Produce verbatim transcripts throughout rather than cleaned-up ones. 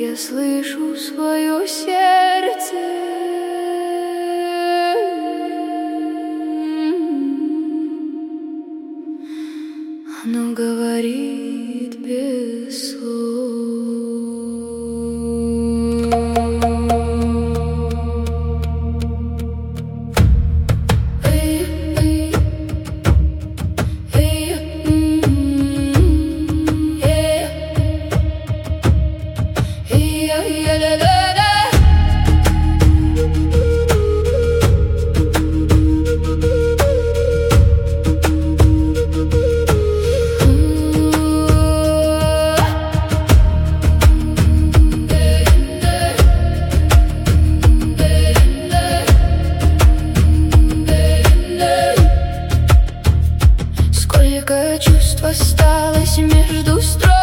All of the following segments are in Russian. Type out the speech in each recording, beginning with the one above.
Я слышу свое сердце. Оно говорит без слов. Сколько чувств осталось между строк,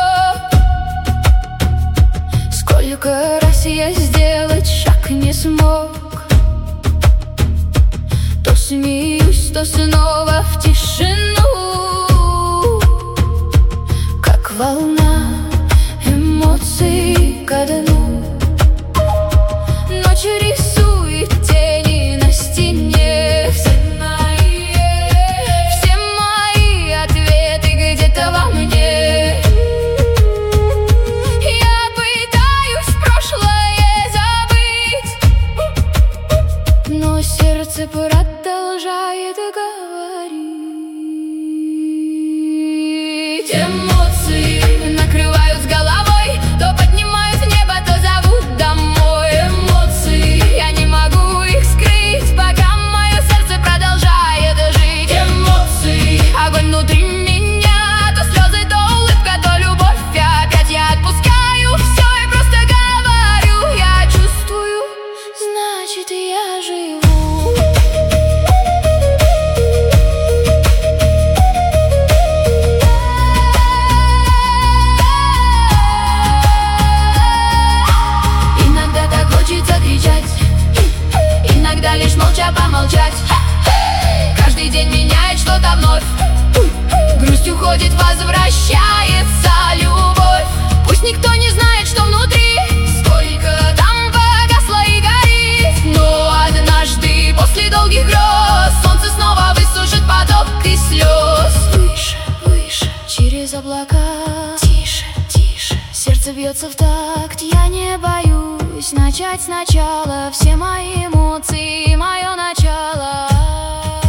сколько раз я сделать шаг не смог. То смеюсь, то снова в тишину, как волна эмоций ко дну. Ночь рисует тени на стене. Все мои, все мои ответы где-то во мне. Я пытаюсь прошлое забыть, но сердце продолжает говорить. Эмоции накрывают с головой, то поднимают в небо, то зовут домой. Эмоции, я не могу их скрыть, пока мое сердце продолжает жить. Эмоции, огонь внутри меня, то слезы, то улыбка, то любовь. Опять я отпускаю все и просто говорю: я чувствую, значит я живу. Иногда лишь молча помолчать. Каждый день меняет что-то вновь. Грусть уходит, возвращается любовь. Пусть никто не знает, что внутри, сколько там погасло и горит. Но однажды после долгих гроз солнце снова высушит поток из слез. Выше, выше, через облака. Тише, тише, сердце бьется в такт. Я не боюсь начать сначала. Все мои эмоции, мое начало.